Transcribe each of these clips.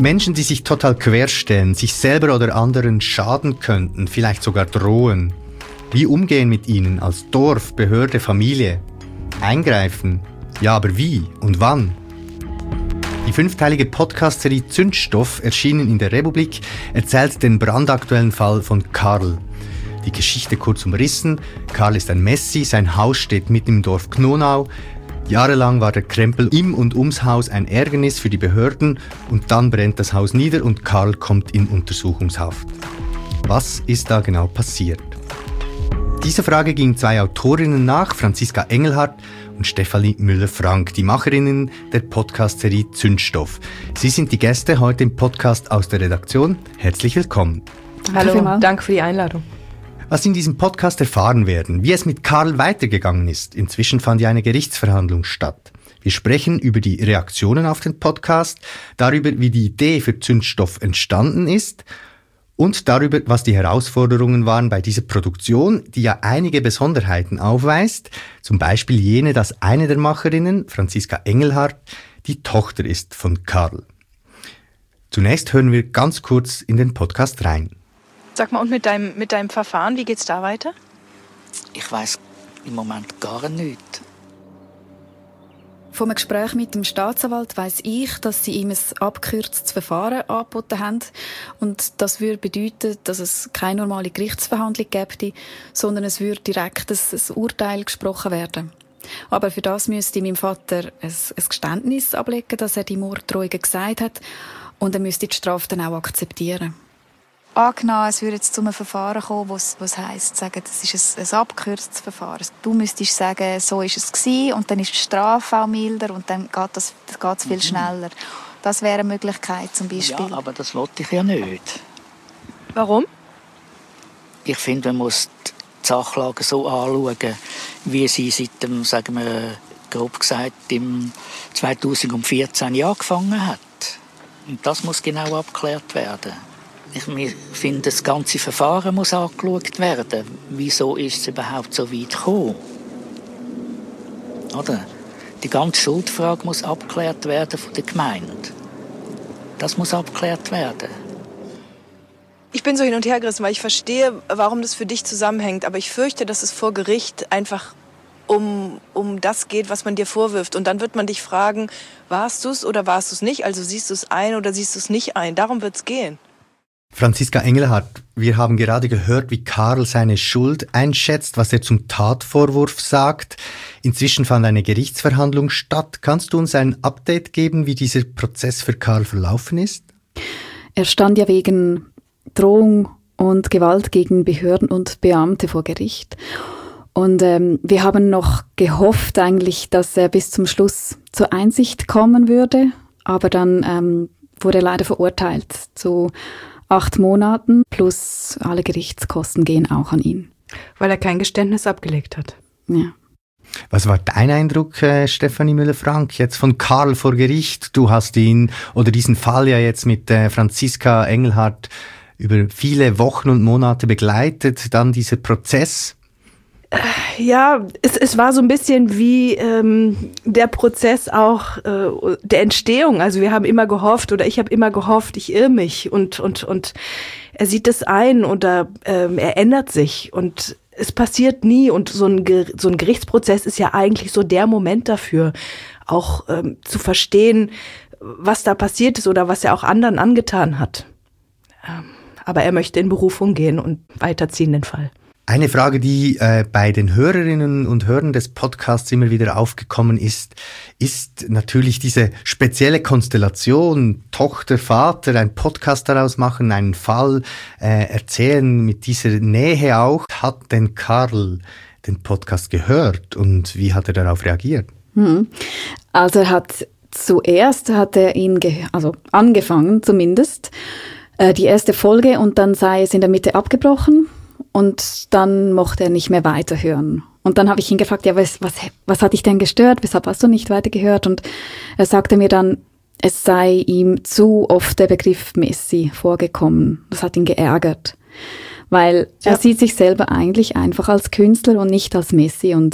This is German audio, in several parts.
Menschen, die sich total querstellen, sich selber oder anderen schaden könnten, vielleicht sogar drohen. Wie umgehen mit ihnen als Dorf, Behörde, Familie? Eingreifen? Ja, aber wie und wann? Die 5-teilige Podcast-Serie Zündstoff, erschienen in der Republik, erzählt den brandaktuellen Fall von Karl. Die Geschichte kurz umrissen: Karl ist ein Messi, sein Haus steht mitten im Dorf Knonau. Jahrelang war der Krempel im und ums Haus ein Ärgernis für die Behörden und dann brennt das Haus nieder und Karl kommt in Untersuchungshaft. Was ist da genau passiert? Dieser Frage gingen 2 Autorinnen nach, Franziska Engelhardt und Stefanie Müller-Frank, die Macherinnen der Podcast-Serie Zündstoff. Sie sind die Gäste heute im Podcast aus der Redaktion. Herzlich willkommen. Hallo, danke für die Einladung. Was in diesem Podcast erfahren werden, wie es mit Karl weitergegangen ist. Inzwischen fand ja eine Gerichtsverhandlung statt. Wir sprechen über die Reaktionen auf den Podcast, darüber, wie die Idee für Zündstoff entstanden ist und darüber, was die Herausforderungen waren bei dieser Produktion, die ja einige Besonderheiten aufweist. Zum Beispiel jene, dass eine der Macherinnen, Franziska Engelhardt, die Tochter ist von Karl. Zunächst hören wir ganz kurz in den Podcast rein. Sag mal, und mit deinem Verfahren, wie geht's da weiter? Ich weiss im Moment gar nichts. Von einem Gespräch mit dem Staatsanwalt weiss ich, dass sie ihm ein abgekürztes Verfahren angeboten haben. Und das würde bedeuten, dass es keine normale Gerichtsverhandlung gäbe, sondern es würde direkt ein Urteil gesprochen werden. Aber für das müsste mein Vater ein Geständnis ablegen, dass er die Morddrohungen gesagt hat. Und er müsste die Strafe dann auch akzeptieren. Angenommen, es würde jetzt zu einem Verfahren kommen, was heisst, sagen, das ist ein abgekürztes Verfahren. Du müsstest sagen, so ist es gewesen, und dann ist die Strafe auch milder und dann geht es viel schneller. Das wäre eine Möglichkeit zum Beispiel. Ja, aber das wollte ich ja nicht. Warum? Ich finde, man muss die Sachlage so anschauen, wie sie seit dem, sagen wir, grob gesagt, im 2014 angefangen hat. Und das muss genau abgeklärt werden. Ich finde, das ganze Verfahren muss angeschaut werden. Wieso ist es überhaupt so weit gekommen? Oder? Die ganze Schuldfrage muss abgeklärt werden von der Gemeinde. Das muss abgeklärt werden. Ich bin so hin und her gerissen, weil ich verstehe, warum das für dich zusammenhängt. Aber ich fürchte, dass es vor Gericht einfach um das geht, was man dir vorwirft. Und dann wird man dich fragen, warst du es oder warst du es nicht? Also siehst du es ein oder siehst du es nicht ein? Darum wird es gehen. Franziska Engelhardt, wir haben gerade gehört, wie Karl seine Schuld einschätzt, was er zum Tatvorwurf sagt. Inzwischen fand eine Gerichtsverhandlung statt. Kannst du uns ein Update geben, wie dieser Prozess für Karl verlaufen ist? Er stand ja wegen Drohung und Gewalt gegen Behörden und Beamte vor Gericht. Und wir haben noch gehofft eigentlich, dass er bis zum Schluss zur Einsicht kommen würde. Aber dann wurde er leider verurteilt zu 8 Monaten plus alle Gerichtskosten gehen auch an ihn. Weil er kein Geständnis abgelegt hat. Ja. Was war dein Eindruck, Stefanie Müller-Frank, jetzt von Karl vor Gericht? Du hast ihn oder diesen Fall ja jetzt mit Franziska Engelhardt über viele Wochen und Monate begleitet, dann dieser Prozess. Ja, es war so ein bisschen wie der Prozess auch der Entstehung. Also wir haben immer gehofft, oder ich habe immer gehofft, ich irre mich. Und er sieht es ein oder er ändert sich. Und es passiert nie. Und so ein Gerichtsprozess ist ja eigentlich so der Moment dafür, auch zu verstehen, was da passiert ist oder was er auch anderen angetan hat. Aber er möchte in Berufung gehen und weiterziehen den Fall. Eine Frage, die bei den Hörerinnen und Hörern des Podcasts immer wieder aufgekommen ist natürlich diese spezielle Konstellation, Tochter, Vater, ein Podcast daraus machen, einen Fall erzählen mit dieser Nähe auch. Hat denn Karl den Podcast gehört und wie hat er darauf reagiert? Also zuerst hat er ihn angefangen zumindest, die erste Folge, und dann sei es in der Mitte abgebrochen. Und dann mochte er nicht mehr weiterhören. Und dann habe ich ihn gefragt, ja, was hat dich denn gestört? Weshalb hast du nicht weitergehört? Und er sagte mir dann, es sei ihm zu oft der Begriff Messi vorgekommen. Das hat ihn geärgert. Weil er sieht sich selber eigentlich einfach als Künstler und nicht als Messi. Und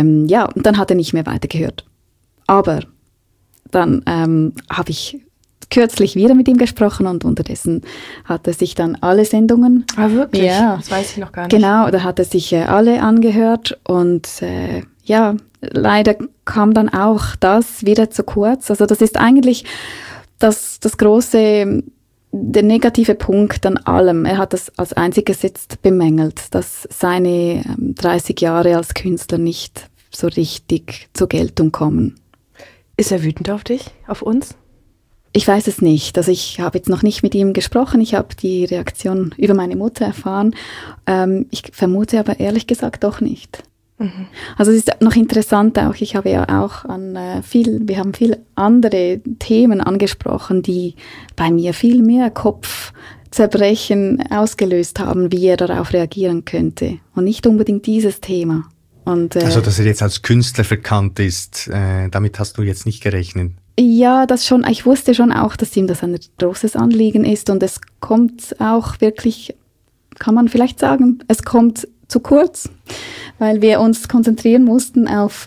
dann hat er nicht mehr weitergehört. Aber dann habe ich kürzlich wieder mit ihm gesprochen und unterdessen hat er sich dann alle Sendungen... Ah, wirklich? Ja. Das weiß ich noch gar nicht. Genau, da hat er sich alle angehört und ja, leider kam dann auch das wieder zu kurz. Also das ist eigentlich der negative Punkt an allem. Er hat das als einziges jetzt bemängelt, dass seine 30 Jahre als Künstler nicht so richtig zur Geltung kommen. Ist er wütend auf dich, auf uns? Ich weiß es nicht. Also ich habe jetzt noch nicht mit ihm gesprochen. Ich habe die Reaktion über meine Mutter erfahren. Ich vermute aber ehrlich gesagt doch nicht. Mhm. Also es ist noch interessant auch. Ich habe ja auch wir haben viele andere Themen angesprochen, die bei mir viel mehr Kopfzerbrechen ausgelöst haben, wie er darauf reagieren könnte. Und nicht unbedingt dieses Thema. Und, also, dass er jetzt als Künstler verkannt ist, damit hast du jetzt nicht gerechnet? Ja, das schon. Ich wusste schon auch, dass ihm das ein großes Anliegen ist und es kommt auch wirklich, kann man vielleicht sagen, es kommt zu kurz, weil wir uns konzentrieren mussten auf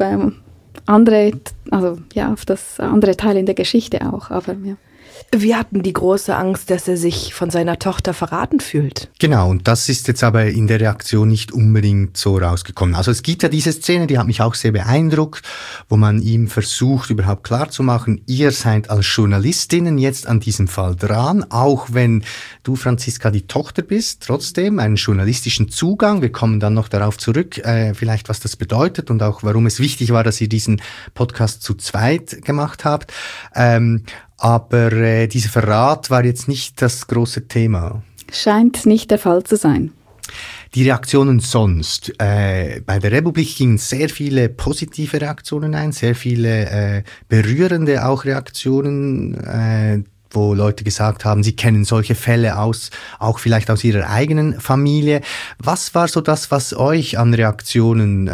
auf das andere Teil in der Geschichte auch. Aber ja. Wir hatten die große Angst, dass er sich von seiner Tochter verraten fühlt. Genau, und das ist jetzt aber in der Reaktion nicht unbedingt so rausgekommen. Also es gibt ja diese Szene, die hat mich auch sehr beeindruckt, wo man ihm versucht, überhaupt klarzumachen, ihr seid als Journalistinnen jetzt an diesem Fall dran, auch wenn du, Franziska, die Tochter bist, trotzdem einen journalistischen Zugang. Wir kommen dann noch darauf zurück, vielleicht was das bedeutet und auch warum es wichtig war, dass ihr diesen Podcast zu zweit gemacht habt. Aber dieser Verrat war jetzt nicht das große Thema. Scheint nicht der Fall zu sein. Die Reaktionen sonst. Bei der Republik gingen sehr viele positive Reaktionen ein, sehr viele berührende auch Reaktionen, wo Leute gesagt haben, sie kennen solche Fälle auch vielleicht aus ihrer eigenen Familie. Was war so das, was euch an Reaktionen,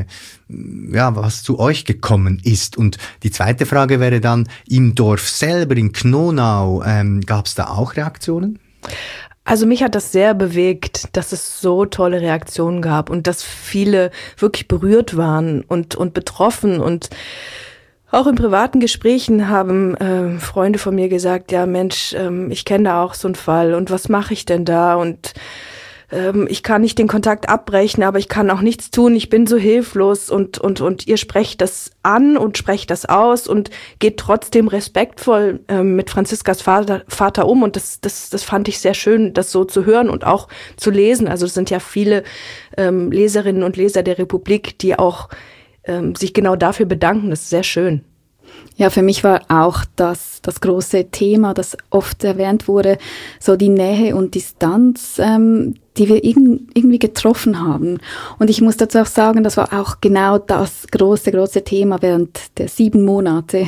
was zu euch gekommen ist? Und die zweite Frage wäre dann, im Dorf selber, in Knonau, gab es da auch Reaktionen? Also mich hat das sehr bewegt, dass es so tolle Reaktionen gab und dass viele wirklich berührt waren und betroffen und auch in privaten Gesprächen haben Freunde von mir gesagt, ja Mensch, ich kenne da auch so einen Fall und was mache ich denn da und ich kann nicht den Kontakt abbrechen, aber ich kann auch nichts tun, ich bin so hilflos und ihr sprecht das an und sprecht das aus und geht trotzdem respektvoll mit Franziskas Vater um und das fand ich sehr schön, das so zu hören und auch zu lesen. Also es sind ja viele Leserinnen und Leser der Republik, die auch sich genau dafür bedanken. Das ist sehr schön. Ja, für mich war auch das große Thema, das oft erwähnt wurde, so die Nähe und Distanz, die wir irgendwie getroffen haben. Und ich muss dazu auch sagen, das war auch genau das große Thema während der 7 Monate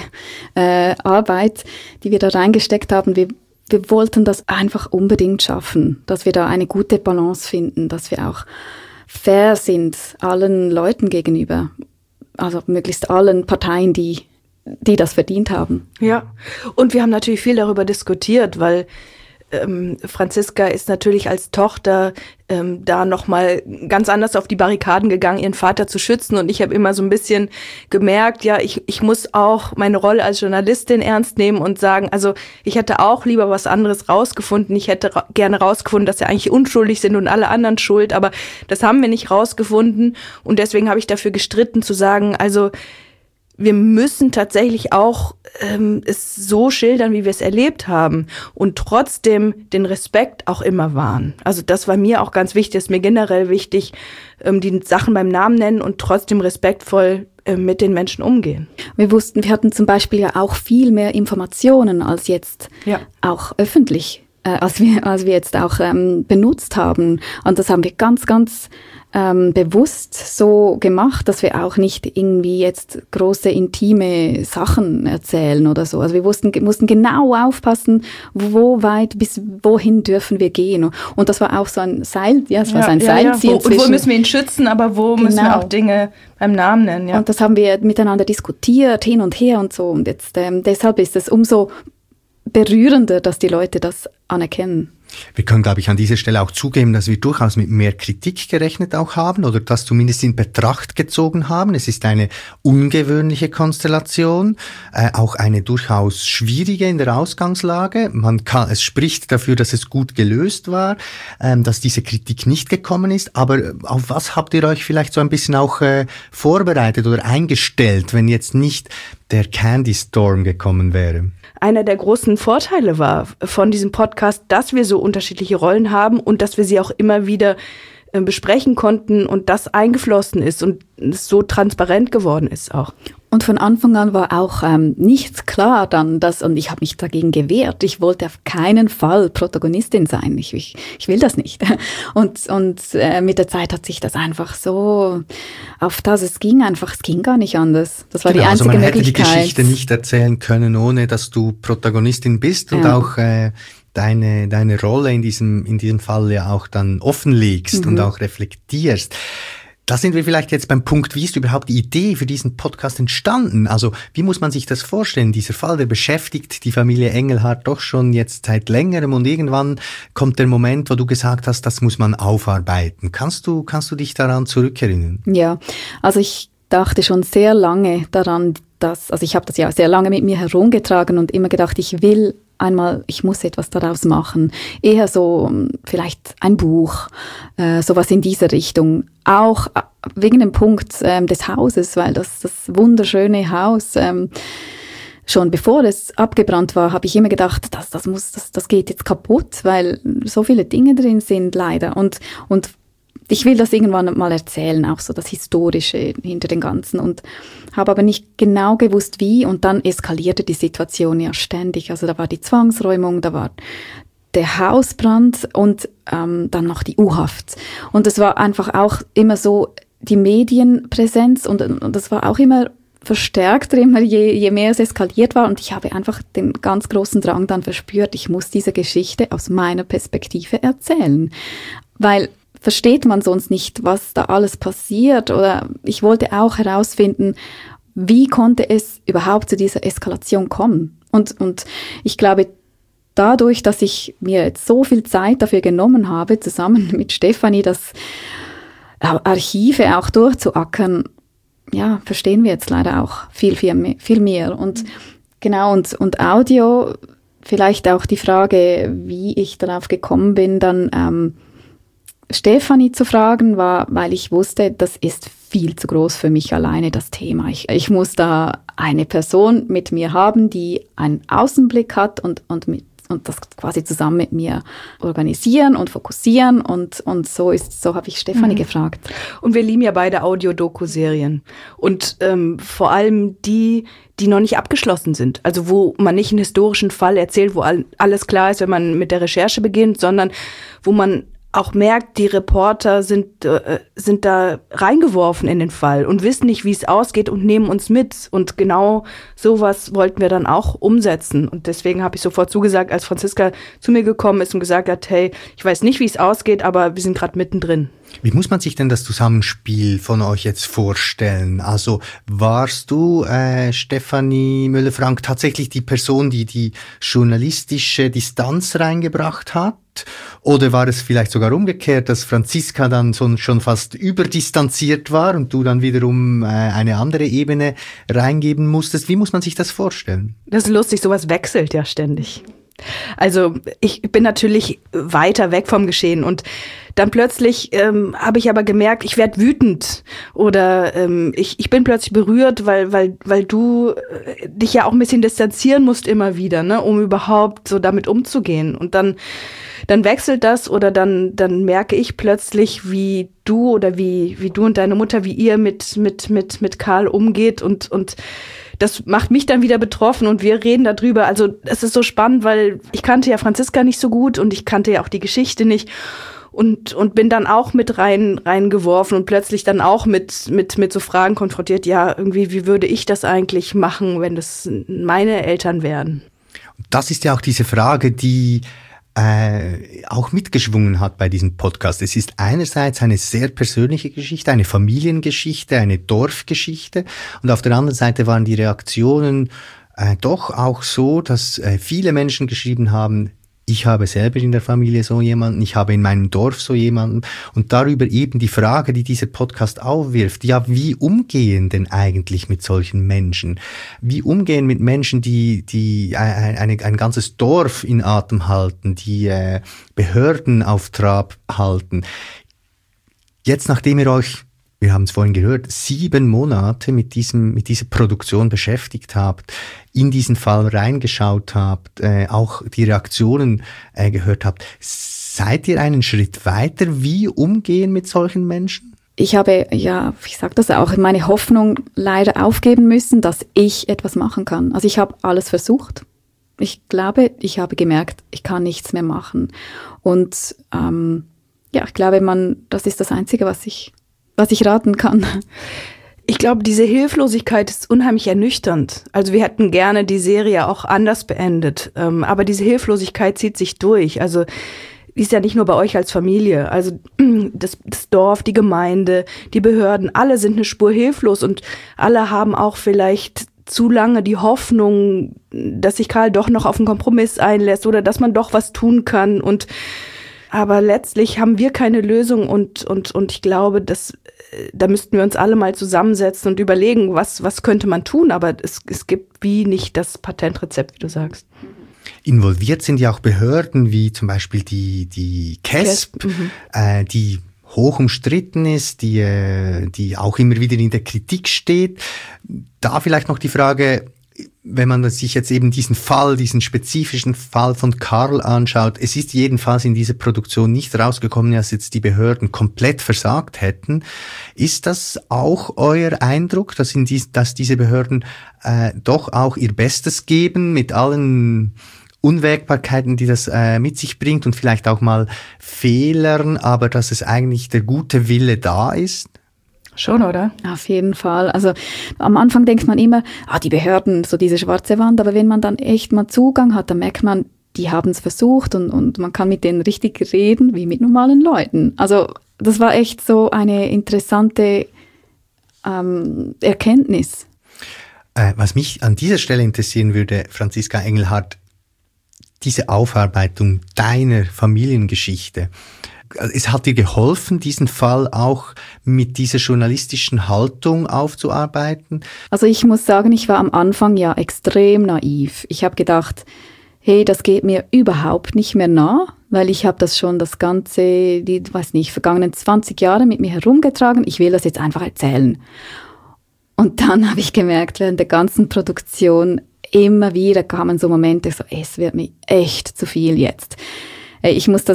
Arbeit, die wir da reingesteckt haben. Wir wollten das einfach unbedingt schaffen, dass wir da eine gute Balance finden, dass wir auch fair sind allen Leuten gegenüber. Also möglichst allen Parteien, die das verdient haben. Ja, und wir haben natürlich viel darüber diskutiert, weil Franziska ist natürlich als Tochter da nochmal ganz anders auf die Barrikaden gegangen, ihren Vater zu schützen. Und ich habe immer so ein bisschen gemerkt, ja, ich muss auch meine Rolle als Journalistin ernst nehmen und sagen, also ich hätte auch lieber was anderes rausgefunden. Ich hätte gerne rausgefunden, dass sie eigentlich unschuldig sind und alle anderen schuld. Aber das haben wir nicht rausgefunden. Und deswegen habe ich dafür gestritten zu sagen, also wir müssen tatsächlich auch es so schildern, wie wir es erlebt haben und trotzdem den Respekt auch immer wahren. Also das war mir auch ganz wichtig, ist mir generell wichtig, die Sachen beim Namen nennen und trotzdem respektvoll mit den Menschen umgehen. Wir hatten zum Beispiel ja auch viel mehr Informationen als jetzt auch öffentlich, als wir jetzt auch benutzt haben. Und das haben wir ganz bewusst so gemacht, dass wir auch nicht irgendwie jetzt große intime Sachen erzählen oder so. Also wir mussten genau aufpassen, wo weit bis wohin dürfen wir gehen. Und das war auch so ein Seilziehen. Wo müssen wir ihn schützen, aber wo müssen wir auch Dinge beim Namen nennen. Ja. Und das haben wir miteinander diskutiert, hin und her und so. Und jetzt deshalb ist es umso berührender, dass die Leute das anerkennen. Wir können, glaube ich, an dieser Stelle auch zugeben, dass wir durchaus mit mehr Kritik gerechnet auch haben oder das zumindest in Betracht gezogen haben. Es ist eine ungewöhnliche Konstellation, auch eine durchaus schwierige in der Ausgangslage. Es spricht dafür, dass es gut gelöst war, dass diese Kritik nicht gekommen ist. Aber auf was habt ihr euch vielleicht so ein bisschen auch vorbereitet oder eingestellt, wenn jetzt nicht der Candy Storm gekommen wäre? Einer der großen Vorteile war von diesem Podcast, dass wir so unterschiedliche Rollen haben und dass wir sie auch immer wieder besprechen konnten und das eingeflossen ist und es so transparent geworden ist auch. Und von Anfang an war auch nichts klar dann, und ich habe mich dagegen gewehrt. Ich wollte auf keinen Fall Protagonistin sein. Ich will das nicht. Und mit der Zeit hat sich das einfach so, es ging gar nicht anders. Das war die einzige Möglichkeit. Man hätte die Geschichte nicht erzählen können, ohne dass du Protagonistin bist und auch deine Rolle in diesem Fall ja auch dann offenlegst und auch reflektierst. Da sind wir vielleicht jetzt beim Punkt, wie ist überhaupt die Idee für diesen Podcast entstanden? Also wie muss man sich das vorstellen? Dieser Fall, der beschäftigt die Familie Engelhardt doch schon jetzt seit längerem und irgendwann kommt der Moment, wo du gesagt hast, das muss man aufarbeiten. Kannst du dich daran zurückerinnern? Ja, also ich dachte schon sehr lange daran, ich habe das ja sehr lange mit mir herumgetragen und immer gedacht, ich muss etwas daraus machen. Eher so vielleicht ein Buch, sowas in dieser Richtung. Auch wegen dem Punkt des Hauses, weil das wunderschöne Haus, schon bevor es abgebrannt war, habe ich immer gedacht, das geht jetzt kaputt, weil so viele Dinge drin sind leider. Und ich will das irgendwann mal erzählen, auch so das Historische hinter den Ganzen und habe aber nicht genau gewusst, wie und dann eskalierte die Situation ja ständig. Also da war die Zwangsräumung, da war der Hausbrand und dann noch die U-Haft. Und es war einfach auch immer so die Medienpräsenz und das war auch immer verstärkter, immer je mehr es eskaliert war und ich habe einfach den ganz großen Drang dann verspürt, ich muss diese Geschichte aus meiner Perspektive erzählen, weil versteht man sonst nicht, was da alles passiert. Oder ich wollte auch herausfinden, wie konnte es überhaupt zu dieser Eskalation kommen. Und ich glaube, dadurch, dass ich mir jetzt so viel Zeit dafür genommen habe, zusammen mit Stefanie, das Archive auch durchzuackern, ja, verstehen wir jetzt leider auch viel mehr. Und genau, und Audio, vielleicht auch die Frage, wie ich darauf gekommen bin, dann Stefanie zu fragen, war, weil ich wusste, das ist viel zu groß für mich alleine, das Thema. Ich muss da eine Person mit mir haben, die einen Außenblick hat und das quasi zusammen mit mir organisieren und fokussieren und so habe ich Stefanie gefragt. Und wir lieben ja beide Audio-Doku-Serien und vor allem die noch nicht abgeschlossen sind. Also wo man nicht einen historischen Fall erzählt, wo alles klar ist, wenn man mit der Recherche beginnt, sondern wo man auch merkt, die Reporter sind da reingeworfen in den Fall und wissen nicht, wie es ausgeht und nehmen uns mit. Und genau sowas wollten wir dann auch umsetzen. Und deswegen habe ich sofort zugesagt, als Franziska zu mir gekommen ist und gesagt hat, hey, ich weiß nicht, wie es ausgeht, aber wir sind gerade mittendrin. Wie muss man sich denn das Zusammenspiel von euch jetzt vorstellen? Also warst du, Stefanie Müller-Frank, tatsächlich die Person, die die journalistische Distanz reingebracht hat? Oder war es vielleicht sogar umgekehrt, dass Franziska dann schon fast überdistanziert war und du dann wiederum eine andere Ebene reingeben musstest? Wie muss man sich das vorstellen? Das ist lustig, sowas wechselt ja ständig. Also ich bin natürlich weiter weg vom Geschehen und dann plötzlich habe ich aber gemerkt, ich werde wütend oder ich bin plötzlich berührt, weil du dich ja auch ein bisschen distanzieren musst immer wieder, ne, um überhaupt so damit umzugehen. Und dann wechselt das oder dann merke ich plötzlich, wie du oder wie du und deine Mutter, wie ihr mit Karl umgeht und das macht mich dann wieder betroffen und wir reden darüber. Also es ist so spannend, weil ich kannte ja Franziska nicht so gut und ich kannte ja auch die Geschichte nicht und bin dann auch mit reingeworfen und plötzlich dann auch mit so Fragen konfrontiert. Ja, irgendwie, wie würde ich das eigentlich machen, wenn das meine Eltern wären? Das ist ja auch diese Frage, die auch mitgeschwungen hat bei diesem Podcast. Es ist einerseits eine sehr persönliche Geschichte, eine Familiengeschichte, eine Dorfgeschichte und auf der anderen Seite waren die Reaktionen doch auch so, dass viele Menschen geschrieben haben, ich habe selber in der Familie so jemanden, ich habe in meinem Dorf so jemanden und darüber eben die Frage, die dieser Podcast aufwirft, ja, wie umgehen denn eigentlich mit solchen Menschen? Wie umgehen mit Menschen, die ein ganzes Dorf in Atem halten, die Behörden auf Trab halten? Jetzt, nachdem ihr euch, wir haben es vorhin gehört, 7 Monate mit dieser Produktion beschäftigt habt, in diesen Fall reingeschaut habt, auch die Reaktionen gehört habt, seid ihr einen Schritt weiter? Wie umgehen mit solchen Menschen? Ich habe, ja, ich sage das auch, meine Hoffnung leider aufgeben müssen, dass ich etwas machen kann. Also ich habe alles versucht. Ich glaube, ich habe gemerkt, ich kann nichts mehr machen. Und ja, ich glaube, das ist das Einzige, was ich raten kann. Ich glaube, diese Hilflosigkeit ist unheimlich ernüchternd. Also wir hätten gerne die Serie auch anders beendet. Aber diese Hilflosigkeit zieht sich durch. Also die ist ja nicht nur bei euch als Familie. Also das Dorf, die Gemeinde, die Behörden, alle sind eine Spur hilflos und alle haben auch vielleicht zu lange die Hoffnung, dass sich Karl doch noch auf einen Kompromiss einlässt oder dass man doch was tun kann. Aber letztlich haben wir keine Lösung und ich glaube, da müssten wir uns alle mal zusammensetzen und überlegen, was könnte man tun. Aber es gibt wie nicht das Patentrezept, wie du sagst. Involviert sind ja auch Behörden wie zum Beispiel die KESB, die hoch umstritten ist, die auch immer wieder in der Kritik steht. Da vielleicht noch die Frage, wenn man sich jetzt eben diesen spezifischen Fall von Karl anschaut, es ist jedenfalls in dieser Produktion nicht rausgekommen, dass jetzt die Behörden komplett versagt hätten. Ist das auch euer Eindruck, dass diese Behörden doch auch ihr Bestes geben mit allen Unwägbarkeiten, die das mit sich bringt und vielleicht auch mal Fehlern, aber dass es eigentlich der gute Wille da ist? Schon, oder? Auf jeden Fall. Also am Anfang denkt man immer, die Behörden, so diese schwarze Wand, aber wenn man dann echt mal Zugang hat, dann merkt man, die haben es versucht und man kann mit denen richtig reden, wie mit normalen Leuten. Also das war echt so eine interessante Erkenntnis. Was mich an dieser Stelle interessieren würde, Franziska Engelhardt, diese Aufarbeitung deiner Familiengeschichte. Es hat dir geholfen, diesen Fall auch mit dieser journalistischen Haltung aufzuarbeiten? Also ich muss sagen, ich war am Anfang ja extrem naiv. Ich habe gedacht, hey, das geht mir überhaupt nicht mehr nah, weil ich habe das schon vergangenen 20 Jahre mit mir herumgetragen. Ich will das jetzt einfach erzählen. Und dann habe ich gemerkt, während der ganzen Produktion immer wieder kamen so Momente, so, es wird mir echt zu viel jetzt. Ich muss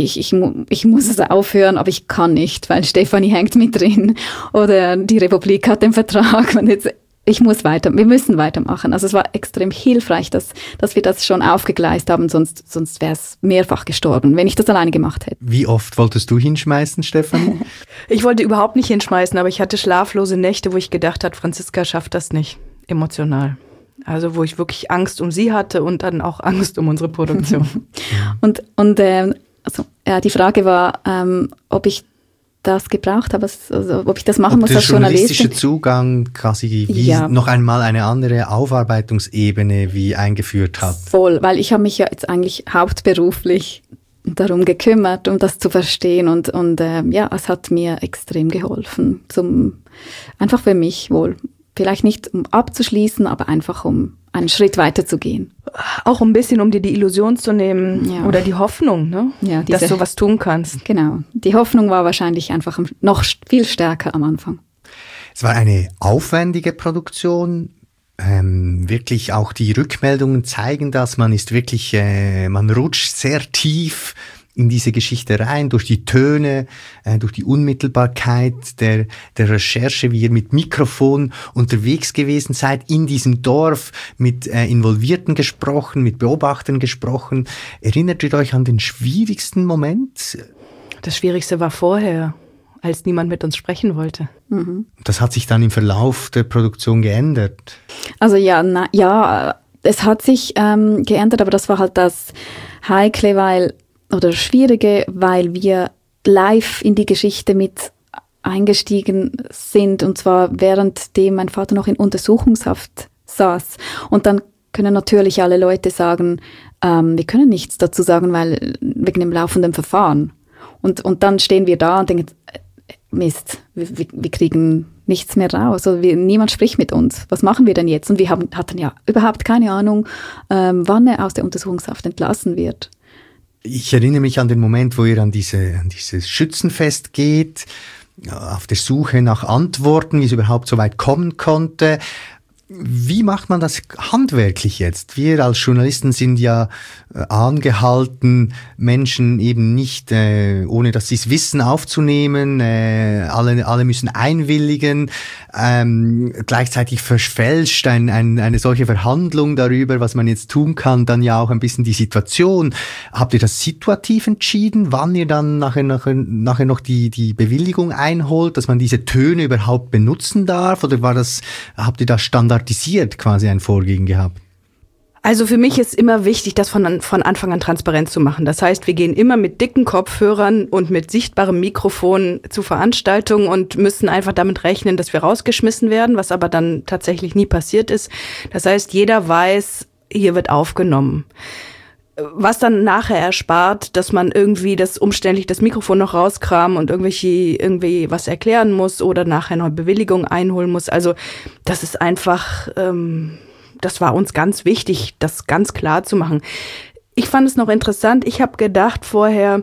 es aufhören, aber ich kann nicht, weil Stefanie hängt mit drin oder die Republik hat den Vertrag und jetzt, wir müssen weitermachen. Also es war extrem hilfreich, dass wir das schon aufgegleist haben, sonst wäre es mehrfach gestorben, wenn ich das alleine gemacht hätte. Wie oft wolltest du hinschmeißen, Stefanie? Ich wollte überhaupt nicht hinschmeißen, aber ich hatte schlaflose Nächte, wo ich gedacht habe, Franziska schafft das nicht, emotional. Also wo ich wirklich Angst um sie hatte und dann auch Angst um unsere Produktion. Die Frage war, ob ich das gebraucht habe, ob ich das machen muss als Journalistin. Der journalistische Zugang quasi noch einmal eine andere Aufarbeitungsebene wie eingeführt hat. Voll, weil ich habe mich ja jetzt eigentlich hauptberuflich darum gekümmert, um das zu verstehen und es hat mir extrem geholfen, einfach für mich wohl. Vielleicht nicht, um abzuschließen, aber einfach, um einen Schritt weiter zu gehen. Auch ein bisschen, um dir die Illusion zu nehmen oder die Hoffnung, ne? Ja, dass du was tun kannst. Genau. Die Hoffnung war wahrscheinlich einfach noch viel stärker am Anfang. Es war eine aufwendige Produktion. Wirklich auch die Rückmeldungen zeigen das. Man rutscht sehr tief in diese Geschichte rein, durch die Töne, durch die Unmittelbarkeit der Recherche, wie ihr mit Mikrofon unterwegs gewesen seid, in diesem Dorf, mit Involvierten gesprochen, mit Beobachtern gesprochen. Erinnert ihr euch an den schwierigsten Moment? Das Schwierigste war vorher, als niemand mit uns sprechen wollte. Mhm. Das hat sich dann im Verlauf der Produktion geändert? Also es hat sich geändert, aber das war halt das Heikle, Schwierige, weil wir live in die Geschichte mit eingestiegen sind, und zwar währenddem mein Vater noch in Untersuchungshaft saß. Und dann können natürlich alle Leute sagen, wir können nichts dazu sagen, weil wegen dem laufenden Verfahren. Und dann stehen wir da und denken, Mist, wir kriegen nichts mehr raus. Also niemand spricht mit uns. Was machen wir denn jetzt? Und wir hatten ja überhaupt keine Ahnung, wann er aus der Untersuchungshaft entlassen wird. Ich erinnere mich an den Moment, wo ihr an dieses Schützenfest geht, auf der Suche nach Antworten, wie es überhaupt so weit kommen konnte. Wie macht man das handwerklich jetzt? Wir als Journalisten sind ja angehalten, Menschen eben nicht, ohne dass sie es wissen, aufzunehmen. Alle müssen einwilligen. Gleichzeitig verfälscht eine solche Verhandlung darüber, was man jetzt tun kann, dann ja auch ein bisschen die Situation. Habt ihr das situativ entschieden, wann ihr dann nachher noch die Bewilligung einholt, dass man diese Töne überhaupt benutzen darf? Oder habt ihr das standardisiert quasi ein Vorgehen gehabt? Also für mich ist immer wichtig, das von Anfang an transparent zu machen. Das heißt, wir gehen immer mit dicken Kopfhörern und mit sichtbarem Mikrofon zu Veranstaltungen und müssen einfach damit rechnen, dass wir rausgeschmissen werden, was aber dann tatsächlich nie passiert ist. Das heißt, jeder weiß, hier wird aufgenommen. Was dann nachher erspart, dass man irgendwie umständlich das Mikrofon noch rauskramen und irgendwie was erklären muss oder nachher noch Bewilligung einholen muss. Also das ist einfach... Das war uns ganz wichtig, das ganz klar zu machen. Ich fand es noch interessant, ich habe gedacht vorher,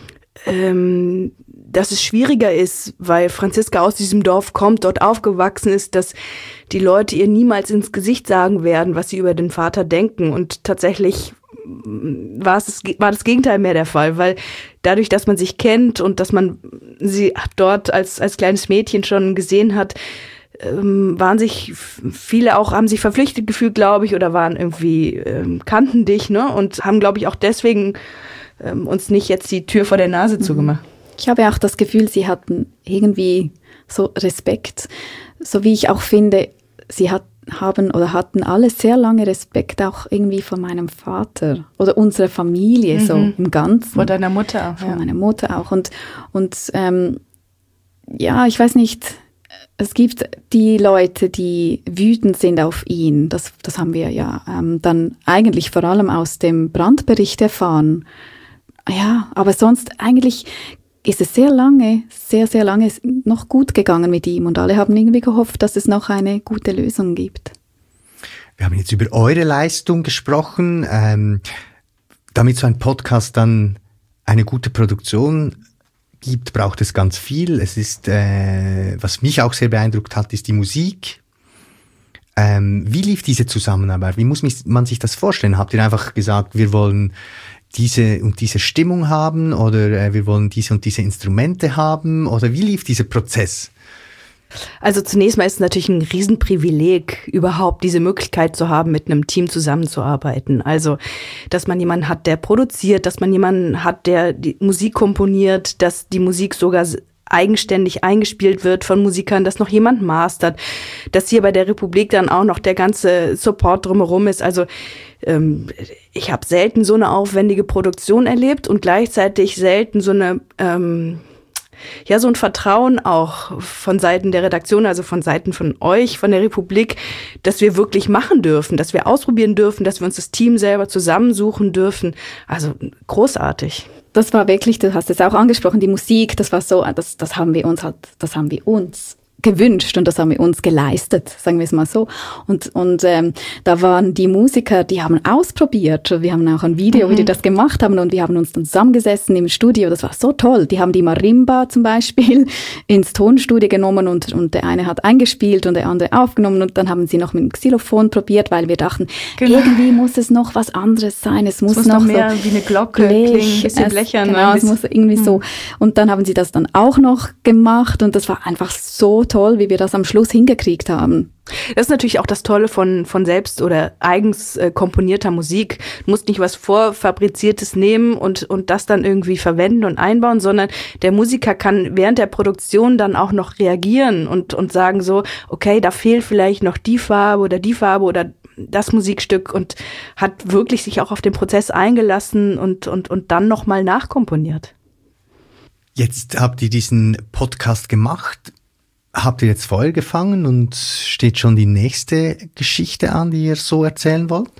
dass es schwieriger ist, weil Franziska aus diesem Dorf kommt, dort aufgewachsen ist, dass die Leute ihr niemals ins Gesicht sagen werden, was sie über den Vater denken. Und tatsächlich war das Gegenteil mehr der Fall, weil dadurch, dass man sich kennt und dass man sie dort als kleines Mädchen schon gesehen hat, haben sich verpflichtet gefühlt, glaube ich, oder waren irgendwie, kannten dich, ne, und haben, glaube ich, auch deswegen uns nicht jetzt die Tür vor der Nase zugemacht. Ich habe auch das Gefühl, sie hatten irgendwie so Respekt, so wie ich auch finde, sie hatten alle sehr lange Respekt auch irgendwie vor meinem Vater oder unserer Familie, so im Ganzen. Vor deiner Mutter auch. Vor meiner Mutter auch. Und ja, ich weiß nicht, es gibt die Leute, die wütend sind auf ihn. Das haben wir ja dann eigentlich vor allem aus dem Brandbericht erfahren. Ja, aber sonst eigentlich ist es sehr lange noch gut gegangen mit ihm. Und alle haben irgendwie gehofft, dass es noch eine gute Lösung gibt. Wir haben jetzt über eure Leistung gesprochen. Damit so ein Podcast dann eine gute Produktion gibt, braucht es ganz viel. Es ist, was mich auch sehr beeindruckt hat, ist die Musik. Wie lief diese Zusammenarbeit? Wie muss man sich das vorstellen? Habt ihr einfach gesagt, wir wollen diese und diese Stimmung haben oder wir wollen diese und diese Instrumente haben? Oder wie lief dieser Prozess? Also zunächst mal ist es natürlich ein Riesenprivileg, überhaupt diese Möglichkeit zu haben, mit einem Team zusammenzuarbeiten. Also, dass man jemanden hat, der produziert, dass man jemanden hat, der die Musik komponiert, dass die Musik sogar eigenständig eingespielt wird von Musikern, dass noch jemand mastert, dass hier bei der Republik dann auch noch der ganze Support drumherum ist. Also ich habe selten so eine aufwendige Produktion erlebt und gleichzeitig selten so ein Vertrauen auch von Seiten der Redaktion, also von Seiten von euch, von der Republik, dass wir wirklich machen dürfen, dass wir ausprobieren dürfen, dass wir uns das Team selber zusammensuchen dürfen. Also großartig. Das war wirklich, du hast es auch angesprochen, die Musik, das war so, das haben wir uns gewünscht und das haben wir uns geleistet, sagen wir es mal so. Und da waren die Musiker, die haben ausprobiert. Wir haben auch ein Video, wie die das gemacht haben und wir haben uns dann zusammengesessen im Studio. Das war so toll. Die haben die Marimba zum Beispiel ins Tonstudio genommen und der eine hat eingespielt und der andere aufgenommen und dann haben sie noch mit dem Xylophon probiert, weil wir dachten, irgendwie muss es noch was anderes sein. Es muss noch mehr so wie eine Glocke klingen, ein bisschen blechern. Genau, es muss irgendwie so. Und dann haben sie das dann auch noch gemacht und das war einfach so toll, wie wir das am Schluss hingekriegt haben. Das ist natürlich auch das Tolle von selbst oder eigens komponierter Musik. Du musst nicht was Vorfabriziertes nehmen und das dann irgendwie verwenden und einbauen, sondern der Musiker kann während der Produktion dann auch noch reagieren und sagen so, okay, da fehlt vielleicht noch die Farbe oder das Musikstück und hat wirklich sich auch auf den Prozess eingelassen und dann nochmal nachkomponiert. Jetzt habt ihr diesen Podcast gemacht. Habt ihr jetzt Feuer gefangen und steht schon die nächste Geschichte an, die ihr so erzählen wollt?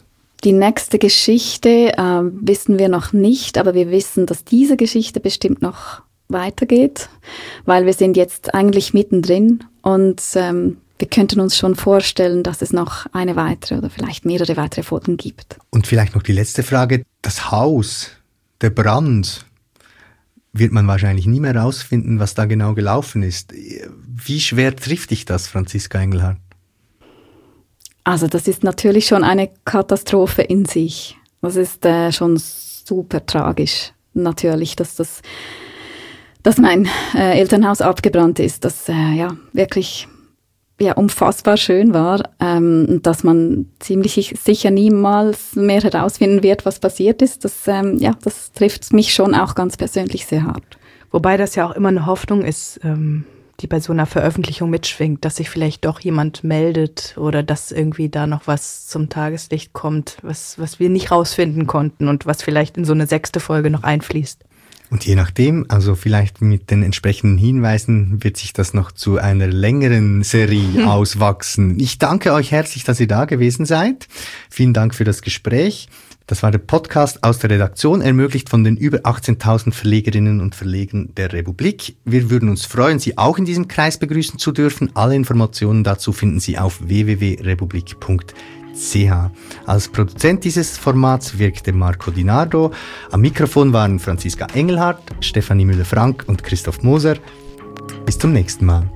Die nächste Geschichte wissen wir noch nicht, aber wir wissen, dass diese Geschichte bestimmt noch weitergeht, weil wir sind jetzt eigentlich mittendrin und wir könnten uns schon vorstellen, dass es noch eine weitere oder vielleicht mehrere weitere Folgen gibt. Und vielleicht noch die letzte Frage. Das Haus, der Brand, wird man wahrscheinlich nie mehr rausfinden, was da genau gelaufen ist. Wie schwer trifft dich das, Franziska Engelhardt? Also das ist natürlich schon eine Katastrophe in sich. Das ist schon super tragisch, natürlich, dass mein Elternhaus abgebrannt ist, das wirklich unfassbar schön war, und dass man ziemlich sicher niemals mehr herausfinden wird, was passiert ist. Das trifft mich schon auch ganz persönlich sehr hart. Wobei das ja auch immer eine Hoffnung ist, die bei so einer Veröffentlichung mitschwingt, dass sich vielleicht doch jemand meldet oder dass irgendwie da noch was zum Tageslicht kommt, was wir nicht rausfinden konnten und was vielleicht in so eine 6. Folge noch einfließt. Und je nachdem, also vielleicht mit den entsprechenden Hinweisen, wird sich das noch zu einer längeren Serie auswachsen. Ich danke euch herzlich, dass ihr da gewesen seid. Vielen Dank für das Gespräch. Das war der Podcast aus der Redaktion, ermöglicht von den über 18.000 Verlegerinnen und Verlegern der Republik. Wir würden uns freuen, Sie auch in diesem Kreis begrüßen zu dürfen. Alle Informationen dazu finden Sie auf www.republik.ch. Als Produzent dieses Formats wirkte Marco Di Nardo. Am Mikrofon waren Franziska Engelhardt, Stefanie Müller-Frank und Christoph Moser. Bis zum nächsten Mal.